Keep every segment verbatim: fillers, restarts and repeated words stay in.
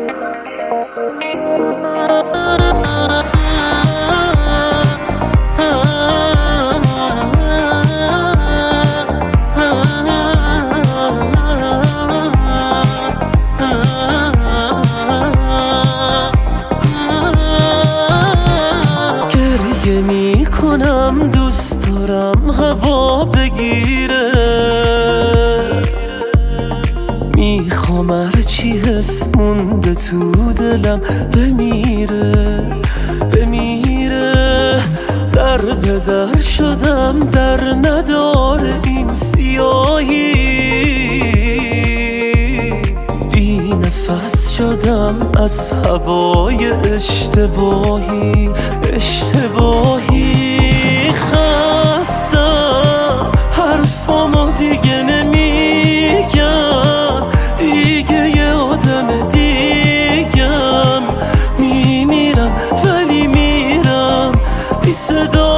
گریه می کنم دوست دارم هوا بگیره، میخوام هرچی حس مونده تو دلم بمیره بمیره. در به در شدم در نداره این سیاهی، بی نفس شدم از هوای اشتباهی اشتباهی. خستم حرفامو دیگه نمیگم، دیگه یه آدم دیگم. میمیرم ولی میرم بی صدا،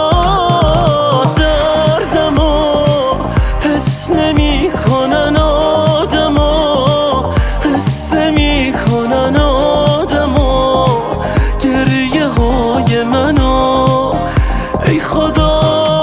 دردمو حس نمی کنن آدما، قصه می کنن آدما گریه های منو. ای خدا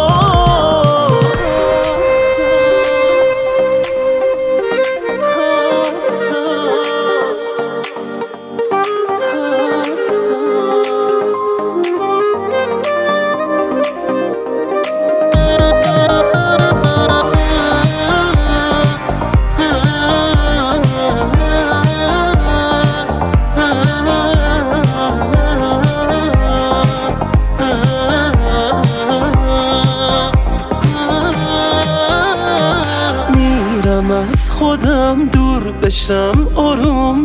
از خودم دور بشم آروم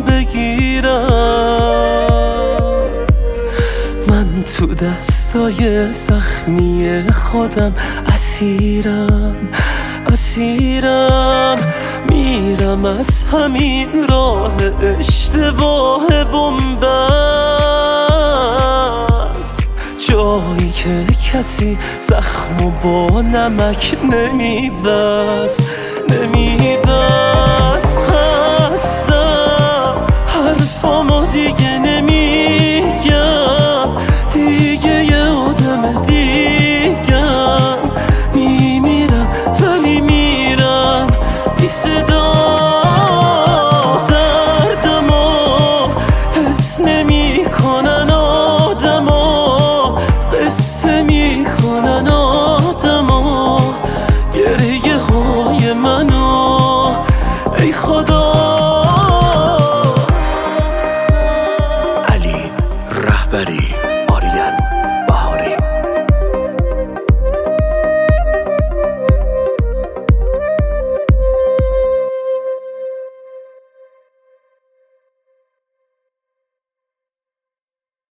بگیرم، من تو دستای زخمی خودم اسیرم اسیرم. میرم از همین راه اشتباه بنبست، جایی که کسی زخمو با نمک نمیبست نمیبست. خستم حرفامو دیگه نمیگم، دیگه یه آدم دیگم. میمیرم ولی میرم بی صدا، دردمو حس نمی کنن آدما، قصه می کنن آدما گریه های منو. ای خدا علی رهبری.